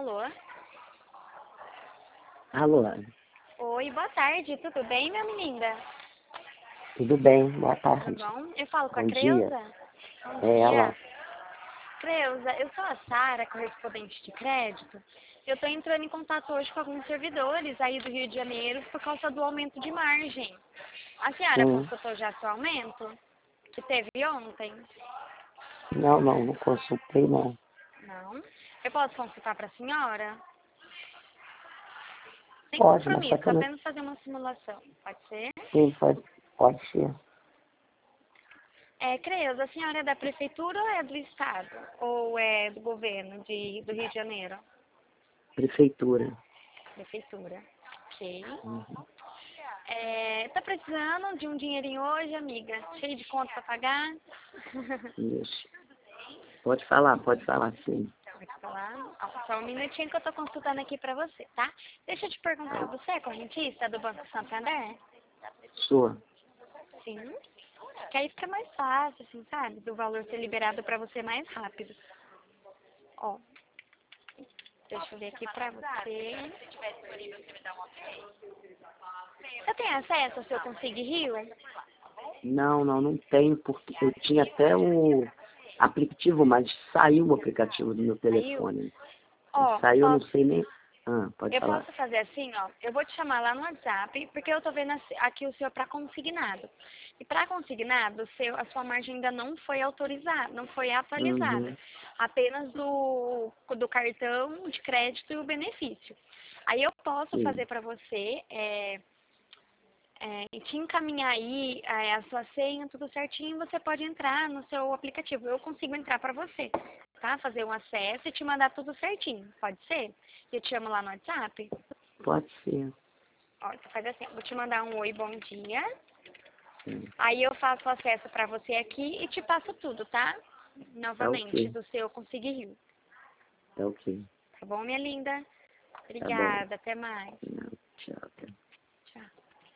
Alô? Alô, Oi, boa tarde, tudo bem, minha menina? tudo bem? Boa Tudo tarde. bom? Eu falo com a Bom dia. Creuza? Bom É ela. dia. Creuza, eu sou a Sara, correspondente de crédito. Eu estou entrando em contato hoje com alguns servidores aí do Rio de Janeiro por causa do aumento de margem. A senhora Sim. constatou já seu aumento? Que teve ontem? Não consultei não. Não? Eu posso consultar para a senhora? Sem Pode, mas só compromisso, que eu não... apenas fazer uma simulação. Pode ser? Sim, pode ser. Creuza, a senhora é da prefeitura ou é do estado? Ou é do governo do Rio de Janeiro? Prefeitura. Prefeitura. Ok. Uhum. Tá precisando de um dinheirinho hoje, amiga? Cheio de conta para pagar? Isso. Pode falar sim. Pode falar? Ó, só um minutinho que eu tô consultando aqui para você, tá? Deixa eu te perguntar, você é correntista do Banco Santander? Sua. Sim. Que aí fica mais fácil, assim, sabe? Do valor ser liberado para você mais rápido. Ó, deixa eu ver aqui pra você. Você tem acesso ao seu Consigo Rio? Não tenho, porque eu tinha até o aplicativo, mas saiu o aplicativo do meu Saiu? telefone. Ó, Saiu, eu não sei nem... pode eu falar. posso fazer assim, ó. Eu vou te chamar lá no WhatsApp, porque eu tô vendo aqui o seu para consignado. E para consignado, a sua margem ainda não foi autorizada, não foi atualizada. Uhum. Apenas do cartão de crédito e o benefício. Aí eu posso Sim. fazer para você, e te encaminhar aí a sua senha, tudo certinho, você pode entrar no seu aplicativo. Eu consigo entrar para você, tá? Fazer um acesso e te mandar tudo certinho. Pode ser? Eu te chamo lá no WhatsApp. Pode ser. Ó, você faz assim, vou te mandar um oi, bom dia. Sim. Aí eu faço o acesso para você aqui e te passo tudo, tá? Tá Novamente, ok. do seu Consigo Rio. Tá ok. Tá bom, minha linda? Tá bom. Obrigada, até mais. Não, tchau.